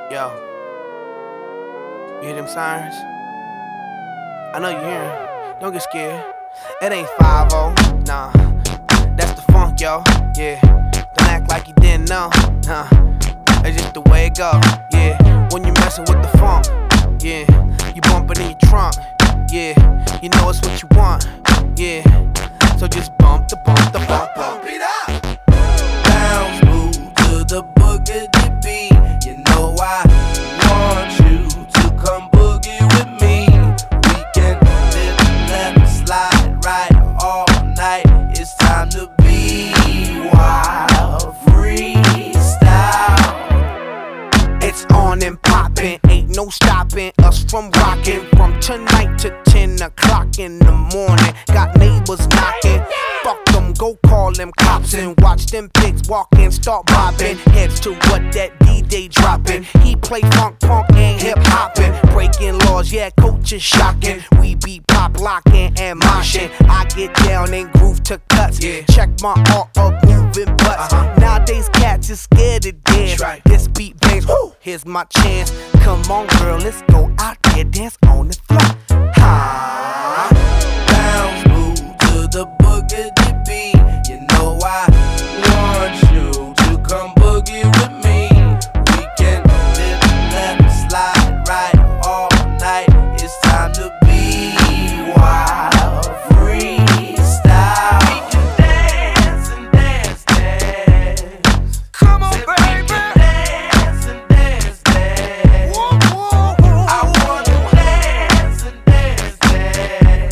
Yo, you hear them sirens? I know you hear them. Don't get scared. It ain't 5-0, nah. That's the funk, yo. Yeah. Don't act like you didn't know. Nah. It's just the way it go. Yeah. When you messin' with the funk, yeah. You bumpin' in your trunk, yeah. You know it's what you want, yeah. So just bump it up. Bounce, move to the boogity beat. You know I want you to come boogie with me. We can live, left, slide, right all night. It's time to be wild, freestyle. It's on and poppin', ain't no stopping us from rockin'. From tonight to 10 o'clock in the morning. Got neighbors knocking. Fuck them, go call them cops and watch them pigs walk in, start bobbing heads to what that DJ dropping. He play funk, punk, and hip hopping, breaking laws, yeah, coach is shocking. We be pop locking and moshing. I get down and groove to cuts. Yeah. Check my art of moving butts. Nowadays cats is scared to dance. Right. This beat bangs, whoo, here's my chance. Come on, girl, let's go out there, dance on the floor. Ha. Bounce, move to the boogity beat. You know I want you to come boogie with me. We can live, left, slide, right all night. It's time to be wild, freestyle. We can dance and dance, dance. Come on, We baby. can dance and dance, dance. I wanna dance and dance, dance.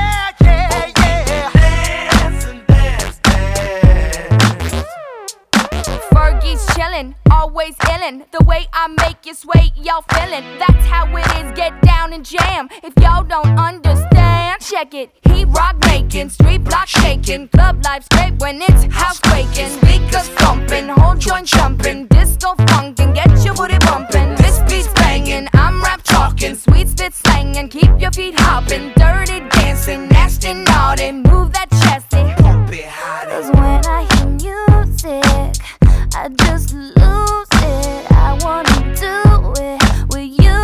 Dance and dance, dance. Fergie's chillin', always illin'. The way I make you sway, y'all feelin'. That's how it is, get down and jam. If y'all don't understand, check it. He rock making, street block shaking, club life straight when it's house quaking. Speakers thumping, whole joint jumping, disco funkin', get your booty bumpin'. This beat's bangin', I'm rap talking, sweet spit slangin', keep your feet hoppin', dirty dancing, nasty naughty, move that chesty. Pump it high. Cause when I hear music, I just lose it. I wanna do it with you.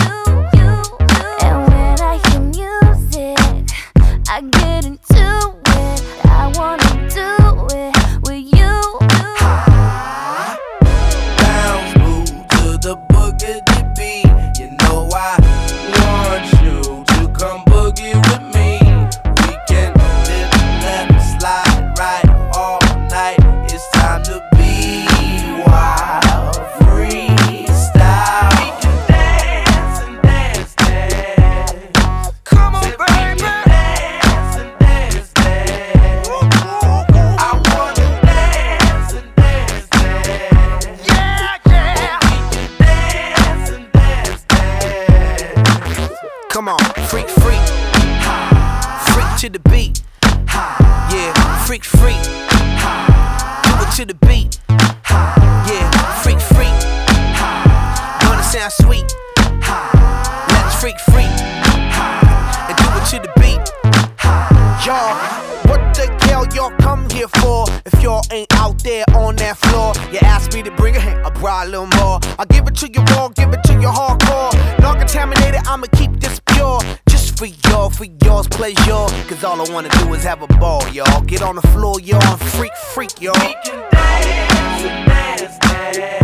And when I hear music, I get into it. I wanna do it with you. Bounce, move to the boogity beat. You know I want you to come boogie with me. We can live, left, slide, right all night. It's time to be wild, freestyle. We can dance and dance, dance. Come on, We baby. can dance and dance, dance. I wanna dance and dance, dance. Yeah. Dance and dance, dance. Come on, freak, freak. Freak to the beat. Yeah, freak, freak. Do it to the beat. Yeah, freak, freak. Gonna sound sweet. Let's freak, freak. And do it to the beat. Y'all, what the hell y'all come here for? If y'all ain't out there on that floor, you ask me to bring it, I brought a little more. I give it to you raw, give it to you hardcore. Non-contaminated, I'ma keep this pure. Just for y'all, for y'all's pleasure. Cause all I wanna do is have a ball, y'all. Get on the floor, y'all, and freak, freak, y'all. We can dance and dance, dance.